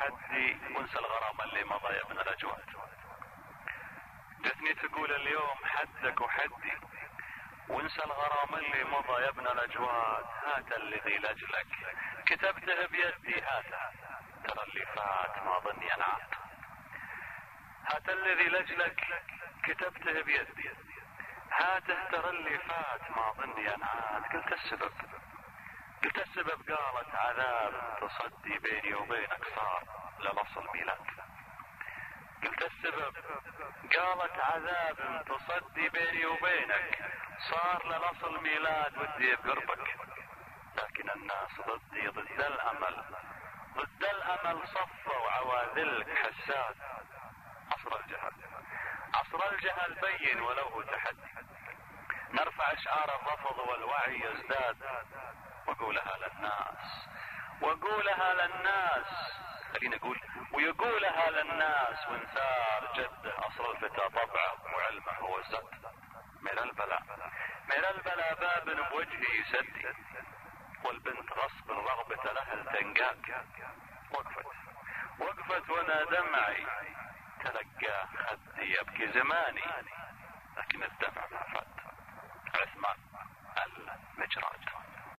وحدي وانسى الغرام اللي مضى يا ابن الاجواد. جتني تقول اليوم حدك وحدي وانسى الغرام اللي مضى يا ابن الاجواد. هات الذي لاجلك كتبته بيدي هاته ترى اللي فات ما ظني ينعاد. هات الذي لاجلك كتبته بيدي هاته ترى اللي فات ما ظني ينعاد. قلت السبب قالت عذاب تصدي بيني وبينك صار لنصل ميلاد. قلت السبب قالت عذاب تصدي بيني وبينك صار لنصل ميلاد. ودي بقربك لكن الناس ضدي ضد الامل صفوا عواذلك حساد. عصر الجهل بين ولو هو تحدي. نرفع اشعار الرفض والوعي يزداد وقولها للناس خلينا نقول ويقولها للناس وانثار جده. اصل الفتى طبعه وعلمه هو الزد. من البلا باب بوجهي يسدي والبنت غصب رغبة الاهل تنقاك. وقفت وانا دمعي تلقى خدي يبكي زماني لكن الدمع ما فات. عثمان المجراد.